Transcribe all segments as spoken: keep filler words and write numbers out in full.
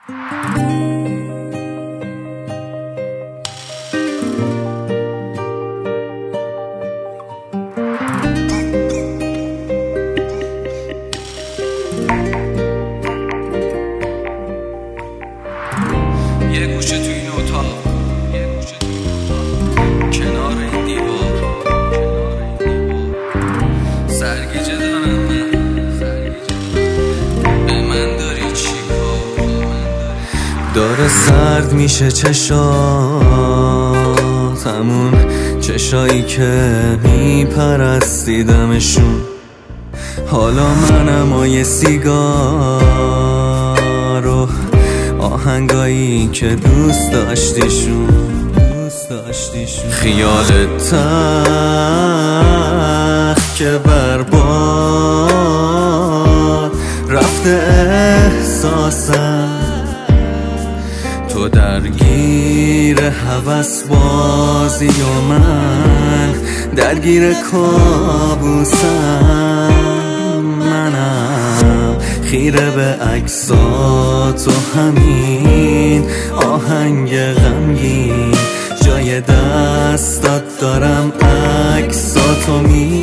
یه گوشه تو این اتاق، کنار این دیوار، سرگیجه دارم من، به من داری چی کار؟ داره سرد میشه چشاتمون، چشایی که میپرستیدمشون. حالا منم و یه سیگار و آهنگایی که دوست داشتیشون دوست داشتیشون خیالت تخت که برباد رفته احساسم، تو درگیر هوس بازی و من درگیر کابوسم. منم خیره به عکسات و همین آهنگ غمگین، جای دستات دارم عکساتو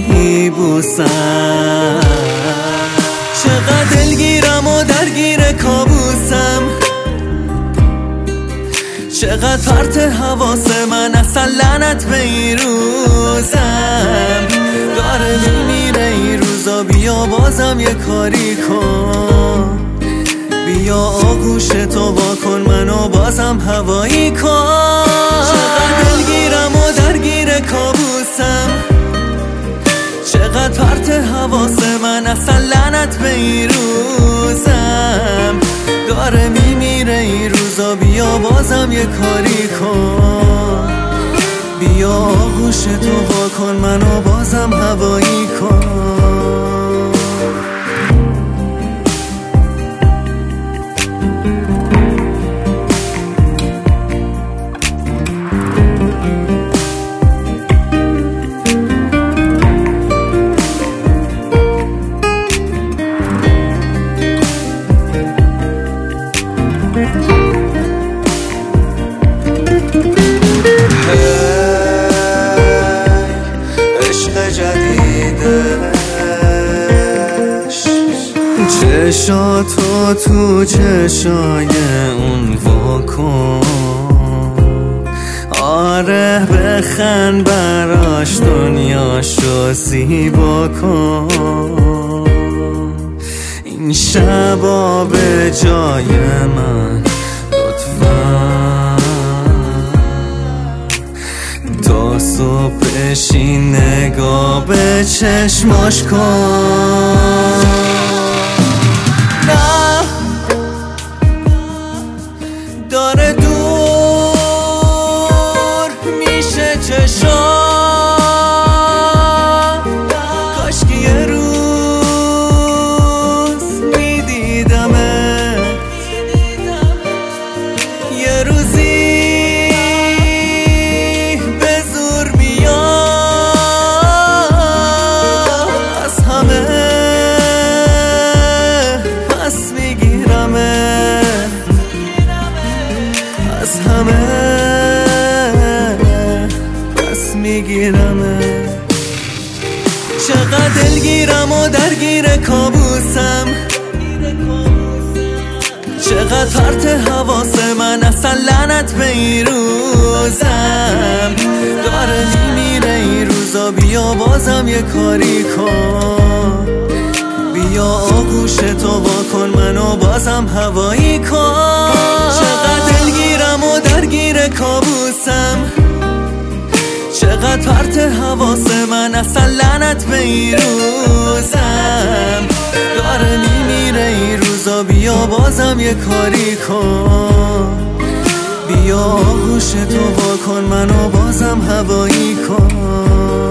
میبوسم. چقدر دلگیرم و درگیر کابوسم، چقدر پرت حواس من اصلا لعنت به این روزم. داره میمیره این روزا، بیا بازم یه کاری کن، بیا آغوش تو وا کن منو بازم هوایی کن. چقدر دلگیرم و درگیر کابوسم، چقدر پرت حواس من اصلا لعنت به این روزم. داره میمیره این روزا، بیا بازم یه کاری کن، بیا آغوش تو وا کن منو بازم هوایی کن. چشاتو تو چشای اون واکن، آره بخند براش دنیاشو زیبا کن. این شبا به جای من لطفا تا صبحشی نگاه به چشماش کن. داره دور میشه چشام، کاش که یه روز میدیدمه، یه روزی به زور بیاد از همه پس میگیرمه، از همه پس میگیرمه. چقدر دلگیرم و درگیر کابوسم، چقدر پرت حواس من اصلا لعنت به این روزم. داره میمیره این روزا، بیا بازم یه کاری کن، بیا آغوش تو وا کن منو بازم هوایی کن. چقدر دلگیرم و درگیر کابوسم، چقدر پرت حواس من اصلا لعنت به این روزم. داره میمیره این روزا، بیا بازم یه کاری کن، بیا آغوش تو وا کن منو بازم هوایی کن.